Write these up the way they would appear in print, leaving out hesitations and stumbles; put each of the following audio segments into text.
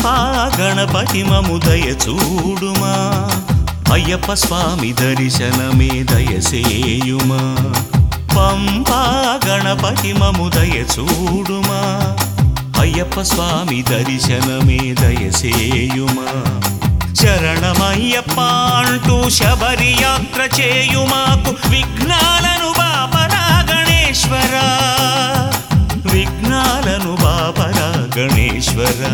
పంపా గణపతి మము దయ చూడుమా అయ్యప్ప స్వామి దర్శనమే దయసేయుమా పంపా గణపతి మము దయ చూడుమా అయ్యప్ప స్వామి దర్శనమే దయసేయుమా శరణమయ్యప్ప అంటూ శబరి యాత్ర చేయుమాకు విఘ్నాలను బాపరా గణేశ్వరా విఘ్నాలను బాపరా గణేశ్వరా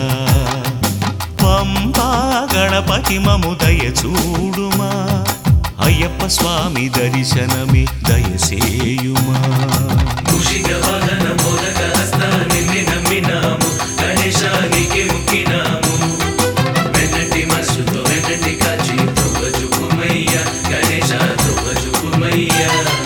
పంపా గణపతి మము దయ చూడుమా అయ్యప్ప స్వామి దర్శనమే దయసేయుమా గణేశానికి ముక్కినాము వెన్నటి మనసుతో వెన్నటి కాచి ధ్రువజుకుమయ్య గణేశ ధ్రువజుకుమయ్య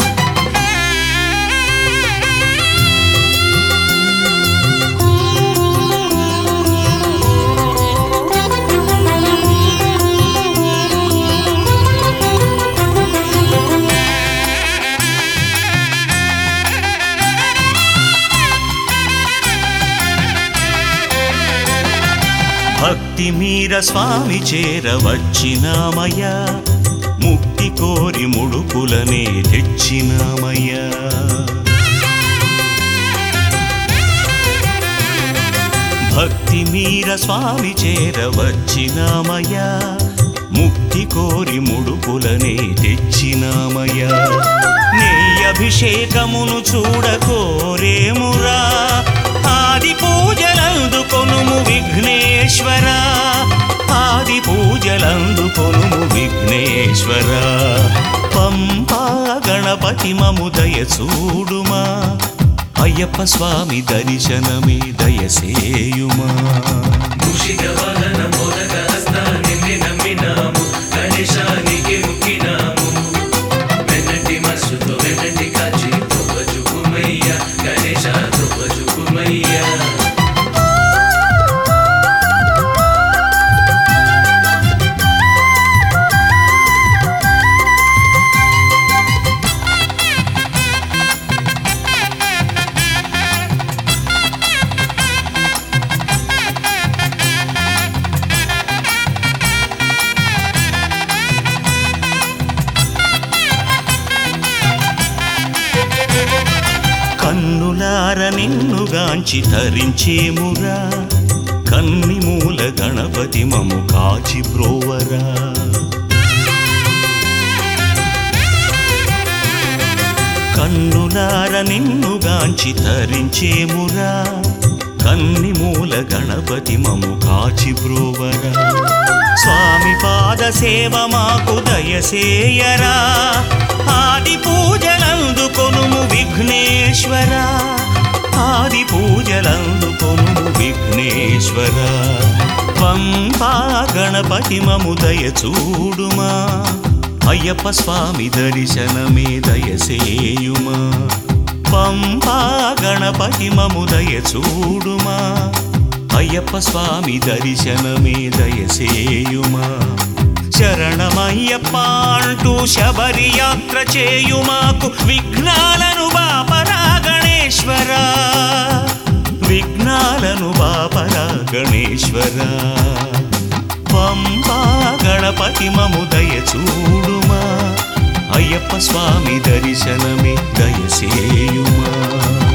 భక్తి మీర స్వామి చేరవచ్చినామయ్యా ముక్తి కోరి ముడుపులనే తెచ్చినామయ్యా భక్తి మీర స్వామి చేరవచ్చినామయ్యా ముక్తి కోరి ముడుపులనే తెచ్చినామయ్యా నీ అభిషేకమును చూడకోరేమురా ఆది పూజలందుకొనుము విఘ్నేశ్వరా ఆది పూజలందుకొనుము విఘ్నేశ్వరా పంపా గణపతి మము దయ చూడుమా అయ్యప్ప స్వామి దర్శనమే దయసేయుమా గణేశానికి ముక్కినాము వెన్నటి మనసుతో వెన్నటి కాచి ధ్రువజుకుమయ్య గణేశ ధ్రువజుకుమయ్య కన్నులార నిన్నుగాంచి ధరించేమురా కన్ని మూల గణపతి మము కాచి బ్రోవరా కన్నులార నిన్నుగాంచి ధరించేమురా కన్ని మూల గణపతి మము కాచి బ్రోవరా స్వామి పాద సేవ మాకు దయసేయరా ఆది పూజలందుకొనుము విఘ్నేశ్వరా ఆది పూజలందుకొనుము విఘ్నేశ్వరా పంపా గణపతి మము దయ చూడుమా అయ్యప్ప స్వామి దర్శనమే దయసేయుమా పంపా గణపతి మము దయ చూడుమా అయ్యప్ప స్వామి దర్శనమే దయసేయుమా శరణమయ్యప్ప అంటూ శబరి యాత్ర చేయుమాకు విఘ్నాలను బాపరా గణేశ్వరా విఘ్నాలను బాపరా గణేశ్వరా పంపా గణపతి మము దయ చూడుమా అయ్యప్ప స్వామి దర్శనమే దయసేయుమా